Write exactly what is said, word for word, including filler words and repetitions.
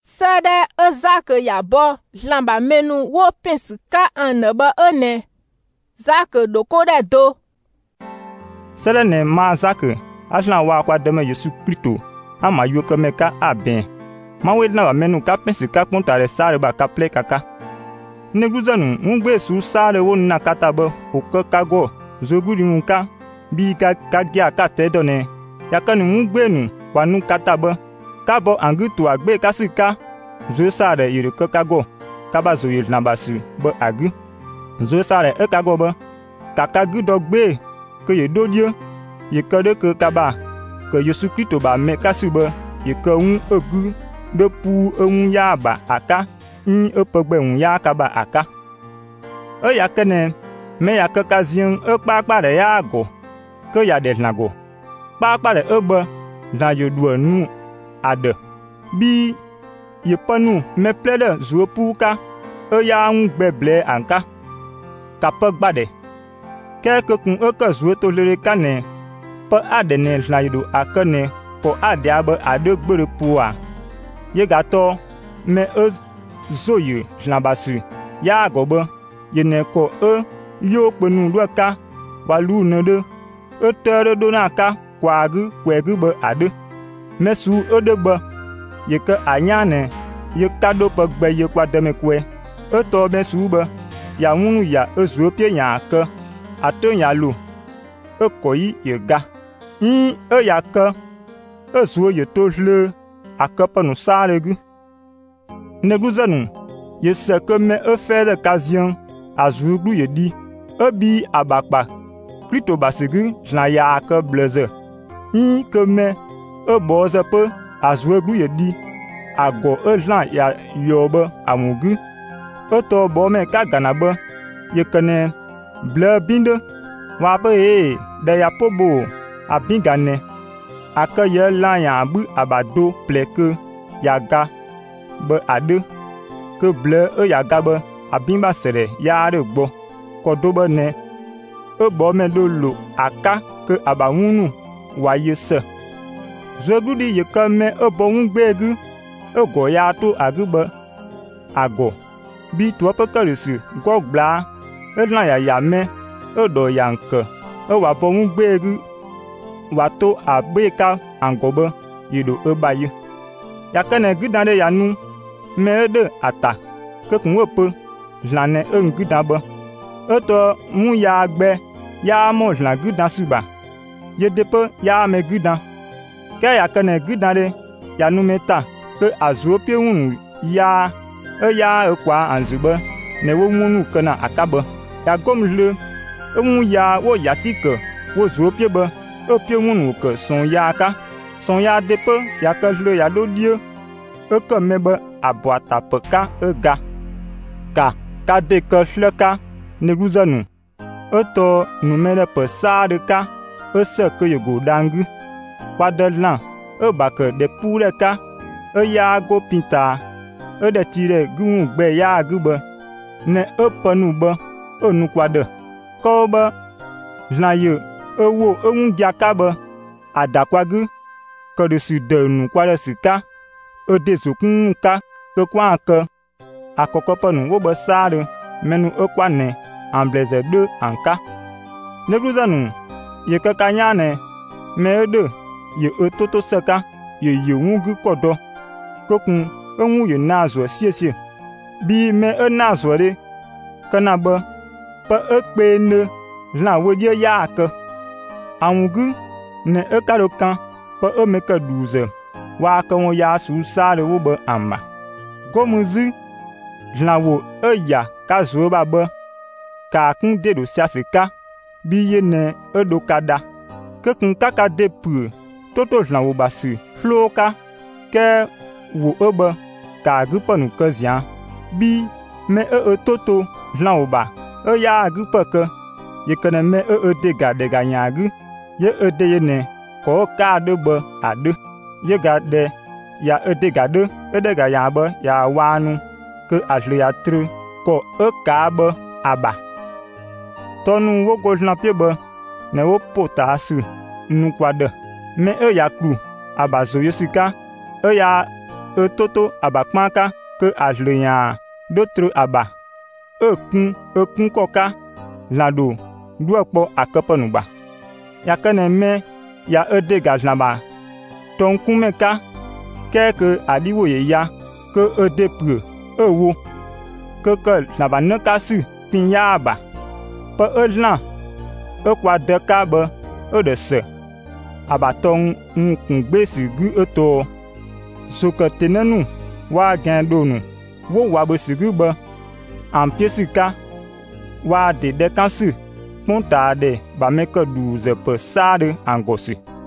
Sede ezake yabo lamba menu wo pensi ka anebe ene. Zake doko de do. Sede ne ma zake aslan wa kwa deme Yesu Kristo ama yoke me ka aben. Ma we lamba menu ka pensi ka kontare sare ba ka ple kaka. Ne guzanu ngbe su sare wo na kataba oke kago zoguri nka bi ka kagia ka tedone. Yakanu ngbe nu kwanu kataba. Kabo angutu agbe kasika zo sare yiri kago kaba zo yiri nabasu ba agu zo sare e kago ba kaka gu dogbe ke ye dodio ye kade ke kaba ke Yesu Kristo ba me kasiba ye ke un egu de pu un ya ba aka in e pegbe un ya kaba aka e ya kene me ya ke kazien e pa pa de ya go ke ya de nago pa pa de e ba na yo du nu ade bi ye panu me plede zuo puka e ya un gbeble anka kape gbade ke ke kun e ke zuo to lere kane pe ade ne laido akane po ade abe ade gbere pua ye gato me e zoye jnabasu ya gobe ye ne ko e yo penu doka walu ne de e tere do na ka kwagu kwegu be ade mesu odegbe ye ke anyane ye kado pe gbe ye kwa deme kwe eto mesu be ya wunu ya ezuopie nya ke ato nya lu ekoyi ye ga yin e ya ke ezuo ye to hle akepenu saregu neguzanu ye se ke me efere kazian azuglu ye di ebi abakpa Kristo basegu jna ya ke bleze yin ke me e boze pe azweglu ye di ago e lan ya yobe amugu e to bo me ka gana be ye kene ble binde wa pe e de ya pobo abingane ake ye lan ya bu abado pleke ya ga be ade ke ble e ya ga be abimba sere ya re gbo kodo be ne e bo me do lo aka ke abawunu wa ye se zogudi ye ke me e bo ngbegu e go ya to agube ago bi to pe kerisi gogbla e lan ya ya me e do yanke e wa bo ngbegu wa to abeka angobe yido e baye ya kene gidande ya nu me de ata ke kun ope lane e ngudabe e to mu ya gbe ya mo lan gudan suba ye depe ya me gudan ke ya kene gudande ya nu meta ke azuopie wunu ya e ya e kwa anzube ne wo wunu kana akabe ya gomle e wu ya wo yatike wo zuopie be e pie wunu ke son ya ka son ya depe ya ke le ya do die e ke mebe aboata peka e ga ka ka de ke hleka ne guzanu e to nu mele pe sa de ka e se ke ye go dangu Padelan e bake de pure ka e ya go pinta e de tire gun gbe ya gube ne e penu be e nu kwade ko be jnaye e wo e un dia ka be adakwagu ko de su de nu kwade sika e de zokun ka ke kwa ke akoko penu wo be sare menu e kwane ambleze de anka negluzanu ye ke kanyane me de ye etoto seka ye ye wungu kodo kokun enwu ye nazo siesie bi me e nazo re kana ba pa ekpe ne la wodie ya ke awungu ne e karo kan pa e me ka duze wa ka won ya su sare wo ba amma gomuzi la wo e ya ka zo ba ba ka kun de do siasika bi ye ne e do kada ke kun kaka de pu toto jlan wo basi hloka ke wo ebe ka agupenu ke zia bi me e e toto jlan wo ba e ya agupe ke ye kene me e e dega dega nyagu ye e de ye ne ko ka de be ade ye ga de ya e dega de e dega ya be ya wanu ke ajle ya tru ko e ka be aba tonu wo go jlan pie be ne wo potasu nu kwade me e ya kru abazo yesika e ya e toto aba kpanka ke azlenya do tre aba e kun e kun koka lado du kpo akepenuba ya kene me ya ede gazlaba ton kumeka ke ke aliwo ye ya ke ede pre ewo ke ke laba ne kasu pin ya aba pe edlan e kwa deka be e de se abatong nkun gbesi gu eto soke tenenu wa gen donu wo wa be sigu be ampiesika wa de de kansu punta de ba meke du ze pe sade angosi